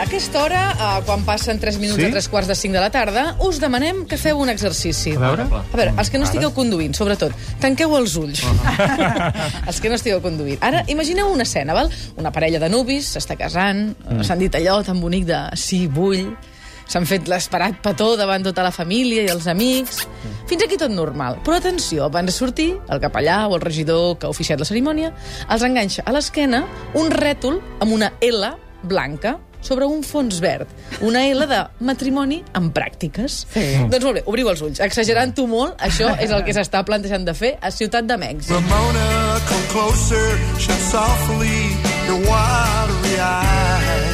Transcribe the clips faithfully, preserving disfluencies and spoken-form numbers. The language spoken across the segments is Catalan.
aquesta hora, eh, quan passen tres minuts sí? a tres quarts de cinc de la tarda, us demanem que feu un exercici. A veure? A veure, els que no estigueu conduint, sobretot, tanqueu els ulls. Uh-huh. Els que no estigueu conduint. Ara, imagineu una escena, val? Una parella de nuvis s'està casant, mm. s'han dit allò tan bonic de sí, vull, s'han fet l'esperat petó davant tota la família i els amics. Fins aquí tot normal. Però atenció, abans de sortir, el capellà o el regidor que ha oficiat la cerimònia els enganxa a l'esquena un rètol amb una L blanca sobre un fons verd. Una L de matrimoni en pràctiques. Sí. Doncs molt bé, obriu els ulls. Exagerant-ho molt, això és el que s'està plantejant de fer a Ciutat de Mèxic. Ramona, come closer, shine softly your watery eyes.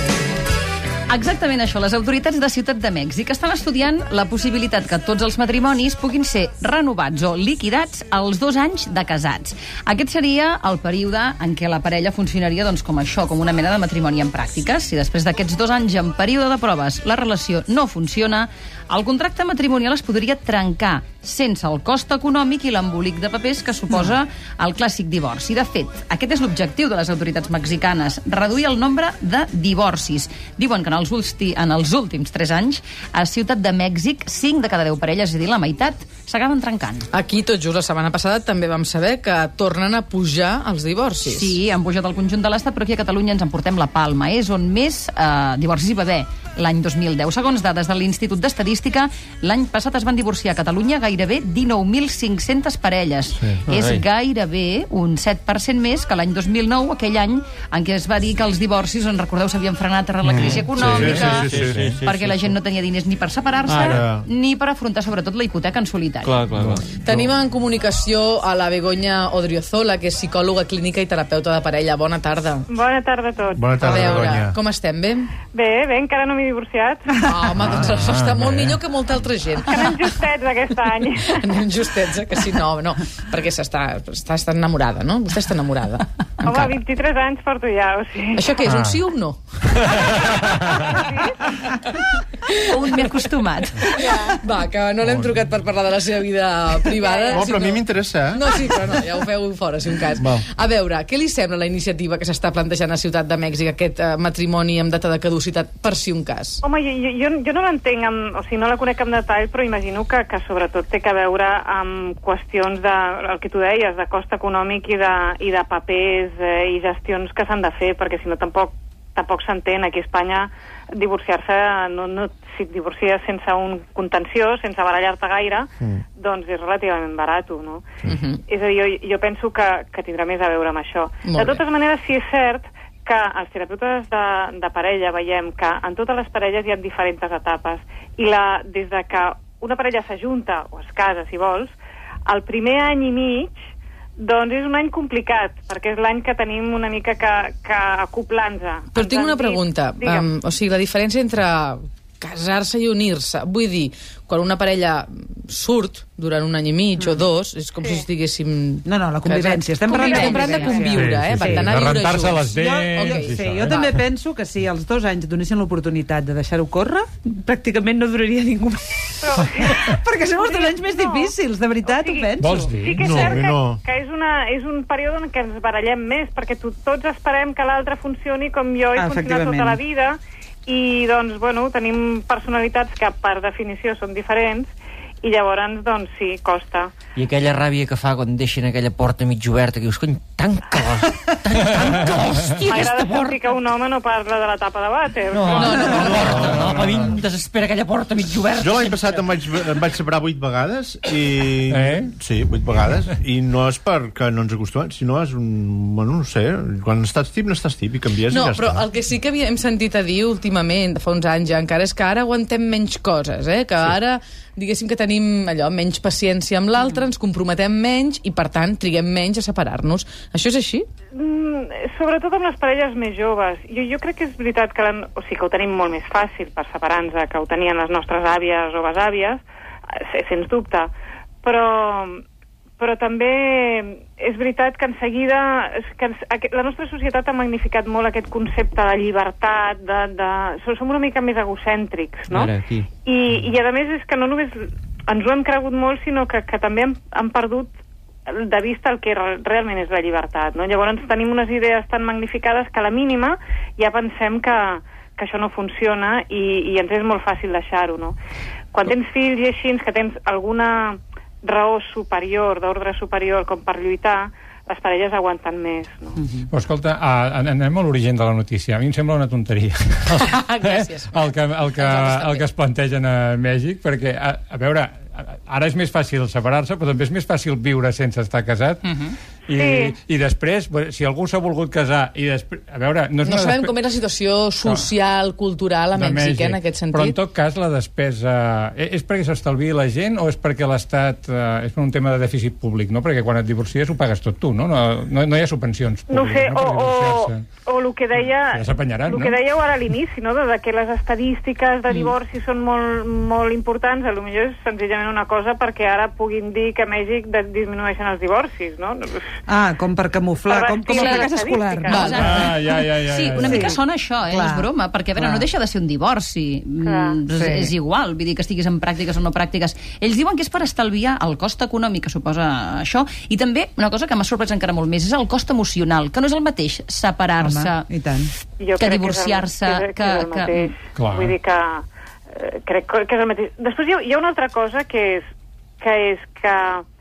Exactament això. Les autoritats de Ciutat de Mèxic estan estudiant la possibilitat que tots els matrimonis puguin ser renovats o liquidats als dos anys de casats. Aquest seria el període en què la parella funcionaria doncs, com això, com una mena de matrimoni en pràctiques. Si després d'aquests dos anys en període de proves la relació no funciona, el contracte matrimonial es podria trencar sense el cost econòmic i l'embolic de papers que suposa el clàssic divorci. De fet, aquest és l'objectiu de les autoritats mexicanes, reduir el nombre de divorcis. Diuen que en els, ulti, en els últims tres anys, a Ciutat de Mèxic, cinc de cada deu parelles, és a dir, la meitat, s'acaben trencant. Aquí, tot just la setmana passada, també vam saber que tornen a pujar els divorcis. Sí, han pujat al conjunt de l'Estat, però aquí a Catalunya ens en portem la palma. És on més eh, divorcis hi va haver l'any dos mil deu. Segons dades de l'Institut d'Estadística, l'any passat es van divorciar a Catalunya gairebé dinou mil cinc-centes parelles. Sí. És Ai. gairebé un set per cent més que l'any dos mil nou, aquell any en què es va dir que els divorcis, en recordeu, s'havien frenat arran la crisi econòmica, sí, sí, sí, sí, sí, sí, perquè sí, la gent no tenia diners ni per separar-se, Ara. ni per afrontar, sobretot, la hipoteca en solitari. Clar, clar, clar. Tenim en comunicació a la Begoña Odriozola, que és psicòloga clínica i terapeuta de parella. Bona tarda. Bona tarda a tots. Bona tarda, a veure, Begoña. com estem, bé? Bé, bé, encara no m'he divorciat. Oh, home, doncs això està molt millor que molta altra gent. Que anem justets aquest any. Anem justets, eh? Que sí, no, no, perquè s'està està, està enamorada, no? Vostè està enamorada. Home, Encara. vint-i-tres anys porto ja, o sigui... Això què és, un sí o un no? Un m'he acostumat. Va, que no l'hem trucat per parlar de la seva vida privada. No, però sinó... a mi m'interessa, eh? No, sí, però no, ja ho feu fora, si un cas. Va. A veure, què li sembla la iniciativa que s'està plantejant a Ciutat de Mèxic, aquest uh, matrimoni amb data de caducitat, per si un cas? Home, jo, jo, jo no l'entenc, amb, o sigui, no la conec en detall, però imagino que, que sobretot té que veure amb qüestions de, el que tu deies, de cost econòmic i de, i de papers eh, i gestions que s'han de fer, perquè si no tampoc tampoc s'entén. Aquí a Espanya divorciar-se, no, no, si et divorcies sense un contenció, sense barallar-te gaire, mm. doncs és relativament barat, no? Mm-hmm. És a dir, jo, jo penso que, que tindrà més a veure amb això. Molt de totes bé. maneres, sí és cert que els terapeutes de, de parella veiem que en totes les parelles hi ha diferents etapes, i la, des de que una parella s'ajunta o es casa, si vols, el primer any i mig doncs és un any complicat, perquè és l'any que tenim una mica que, que acoplar-nos. Però tinc una pregunta. Um, o sigui, la diferència entre casar-se i unir-se, vull dir, quan una parella surt durant un any i mig mm. o dos, és com sí. si estiguéssim... No, no, la convivència. Estem parlant Estem parlant de conviure, sí, eh? sí, Per sí. d'anar a viure rentar-se junts. les dents... Jo, okay. sí, sí, jo també penso que si els dos anys donessin l'oportunitat de deixar-ho córrer, pràcticament no duraria ningú més. Però... Perquè són els dos anys més no. difícils, de veritat, O sigui, ho penso. Vols dir? Sí que és No, cert que, no. que és, una, és un període en què ens barallem més, perquè tu, tots esperem que l'altre funcioni com jo he Ah, funcionat tota la vida, i doncs, bueno, tenim personalitats que per definició són diferents, i llavors, doncs, sí, costa. I aquella ràbia que fa quan deixen aquella porta mig oberta, que dius, cony, tanca-la, tan, tanca-la, hòstia, M'agrada aquesta porta. sentir que un home no parla de la tapa de vàter. No, no, no, no, no, no, no, a mi em desespera aquella porta mig oberta. Jo l'any passat em vaig, em vaig separar vuit vegades i... Eh? Sí, vuit vegades. I no és perquè no ens acostumem, sinó és un... Bueno, no sé, quan estàs tip, no estàs tip i canvies No, i ja però està. el que sí que hem sentit a dir últimament, fa uns anys ja encara, és que ara aguantem menys coses, eh? Que Sí. ara, diguéssim que tenim allò, menys paciència amb l'altre, ens comprometem menys i, per tant, triguem menys a separar-nos. Això és així? Mm, sobretot amb les parelles més joves. Jo, jo crec que és veritat que, la, o sigui, que ho tenim molt més fàcil per separar-nos que ho tenien les nostres àvies o besàvies, eh, sens dubte. Però, però també és veritat que en seguida que la nostra societat ha magnificat molt aquest concepte de llibertat, de, de, som una mica més egocèntrics, no? Ara, aquí. I, i a més és que no només ens ho hem cregut molt, sinó que, que també hem, hem perdut de vista el que realment és la llibertat, no? Llavors tenim unes idees tan magnificades que a la mínima ja pensem que, que que això no funciona i, i ens és molt fàcil deixar-ho, no? Quan tens fills i així, que tens alguna raó superior, d'ordre superior, com per lluitar, les parelles aguanten més, no? Mm-hmm. Però escolta, uh, anem a l'origen de la notícia. A mi em sembla una tonteria. Gràcies. el, que, el, que, el que es plantegen a Mèxic, perquè, a, a veure, ara és més fàcil separar-se, però també és més fàcil viure sense estar casat. Uh-huh. I, sí. I després, si algú s'ha volgut casar i després... A veure... No, és no sabem despe... com és la situació social, no. cultural a Mèxic, Mèxic, eh, en aquest sentit. Però, en tot cas, la despesa... És perquè s'estalviï la gent o és perquè l'Estat... Eh, és per un tema de dèficit públic, no? Perquè quan et divorcies ho pagues tot tu, no? No, no, no hi ha subvencions públiques. No sé, no, o, o, o el que deia... Ja s'apanyaran, no? El que dèieu ara a l'inici, no? De, de que les estadístiques de divorci mm. són molt, molt importants, a lo millor és senzillament una cosa perquè ara puguin dir que a Mèxic disminueixen els divorcis, no? Ah, com per camuflar, per com, com a fracàs escolar. Ah, ja, ja, ja, ja, sí, una sí. mica sona això, eh? Clar. És broma, perquè a veure, no deixa de ser un divorci. Mm, sí. És igual, vull dir que estiguis en pràctiques o no pràctiques. Ells diuen que és per estalviar el cost econòmic que suposa això, i també una cosa que m'ha sorprès encara molt més, és el cost emocional, que no és el mateix separar-se Home, i tant. Jo que divorciar-se. Que, que, és el mateix. Clar. Vull dir que eh, crec que és el mateix. Després hi ha, hi ha una altra cosa que és que, és que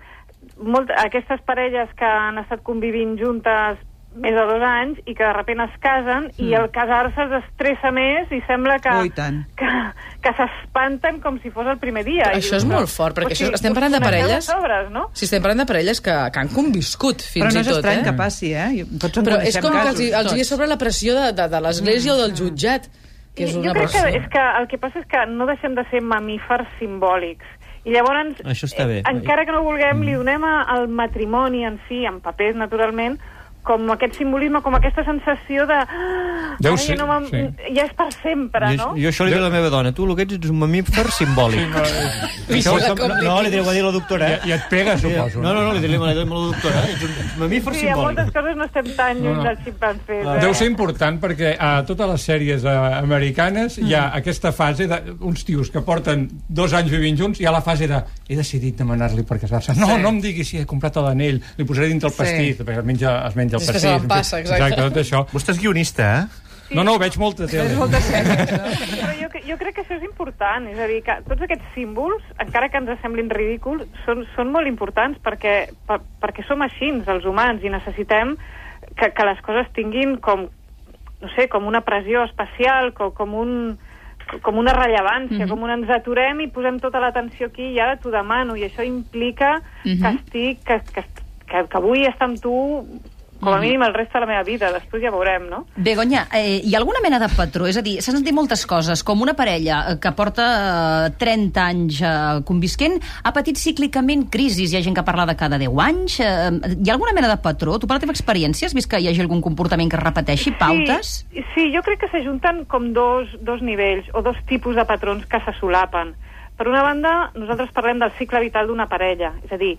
molt, aquestes parelles que han estat convivint juntes més de dos anys i que de sobte es casen mm. i al casar-se s'estressa més i sembla que, oh, que, que s'espanten com si fos el primer dia. Però això és molt fort, perquè o sigui, això, estem parlant de parelles... Sobres, no? Si estem parlant de parelles que, que han conviscut fins i tot. Però no és tot, estrany eh? que passi, eh? Tots en Però és com casos, que els, els hi ve sobre la pressió de, de, de l'església mm. o del jutjat. Que és jo una crec pressió. que, és que el que passa és que no deixem de ser mamífers simbòlics. I llavors, Això està bé. eh, encara que no vulguem, li donem a, al matrimoni en si, en papers, naturalment, com aquest simbolisme, com aquesta sensació de... Ah, Deu ja, ser, no sí. ja és per sempre, jo, no? jo això li dic a la meva dona. Tu el que ets és un mamífer simbòlic. Sí, Això, sí, no, no, li diré, ho va dir la doctora. I, I et pega, suposo. No, no, no, li diré a la doctora. Ets un mamífer Sí, a simbòlic. moltes coses no estem tan lluny No, no. dels ximpanzés. Eh? Deu ser important perquè a totes les sèries eh, americanes hi ha aquesta fase d'uns tios que porten dos anys vivint junts i hi ha la fase de he decidit demanar-li per casar-se. No, Sí. no em diguis si he comprat l'anell, li posaré dintre el Sí. pastís, perquè es menja, es menja el Després pastís. se l'empassa, exacte. Exacte, tot això. Vostè és guionista, eh? No, no, ho veig molta tele. És molta sèrie, no? Però jo, jo crec que això és important, és a dir, que tots aquests símbols, encara que ens semblin ridículs, són, són molt importants perquè, per, perquè som així, els humans, i necessitem que, que les coses tinguin com, no sé, com una pressió especial, com, com un com una rellevància, mm-hmm. com un ens aturem i posem tota l'atenció aquí i ara t'ho demano, i això implica mm-hmm. que estic, que, que, que, que vull estar amb tu com a mínim el reste de la meva vida, després ja veurem, no? Begoña, eh, hi ha alguna mena de patró? És a dir, s'han dit moltes coses, com una parella eh, que porta eh, trenta anys eh, convisquent, ha patit cíclicament crisis, hi ha gent que parla de cada deu anys, eh, hi ha alguna mena de patró? Tu per la teva experiència has vist que hi hagi algun comportament que es repeteixi, pautes? Sí, sí, jo crec que s'ajunten com dos, dos nivells, o dos tipus de patrons que se solapen. Per una banda, nosaltres parlem del cicle vital d'una parella, és a dir,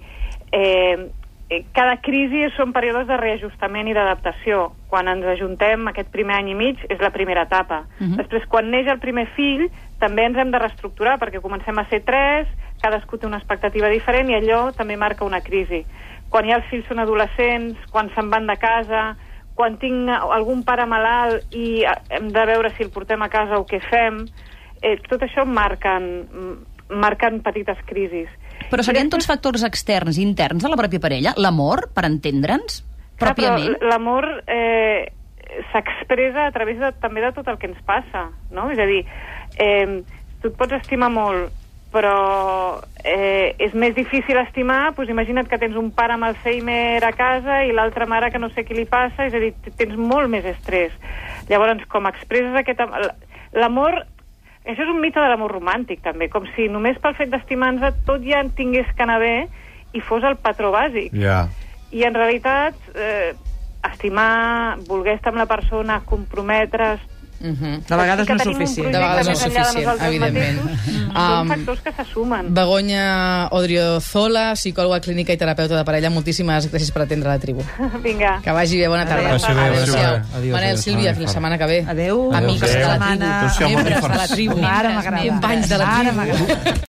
eh, cada crisi són períodes de reajustament i d'adaptació. Quan ens ajuntem aquest primer any i mig és la primera etapa. Uh-huh. Després, quan neix el primer fill, també ens hem de reestructurar perquè comencem a ser tres, cadascú té una expectativa diferent i allò també marca una crisi. Quan ja els fills són adolescents, quan se'n van de casa, quan tinc algun pare malalt i hem de veure si el portem a casa o què fem, eh, tot això marquen, marquen petites crisis. Però serien tots factors externs i interns de la pròpia parella? L'amor, per entendre'ns, pròpiament? Però l'amor eh, s'expressa a través de, també de tot el que ens passa, no? És a dir, eh, tu et pots estimar molt, però eh, és més difícil estimar, doncs imagina't que tens un pare amb Alzheimer a casa i l'altra mare que no sé què li passa, és a dir, tens molt més estrès. Llavors, com expresses aquest... L'amor... Això és un mite de l'amor romàntic, també, com si només pel fet d'estimar-nos tot ja en tingués que anar bé i fos el patró bàsic. Yeah. I en realitat, eh, estimar, voler estar amb la persona, comprometre's... Uh-huh. De vegades no és suficient. De vegades no és suficient, evidentment. Mateixos, Um, són factors que se sumen. Begoña Odriozola, psicòloga clínica i terapeuta de parella, moltíssimes gràcies per atendre la tribu. Vinga. Que vagi bé, bona tarda. Adéu. Adéu-siau. Adéu. Manel, Sílvia, fins la setmana que ve. Adéu. Amics de la tribu, Adéu. membres de la tribu, Ara m'agrada. companys de la Ara tribu. m'agrada.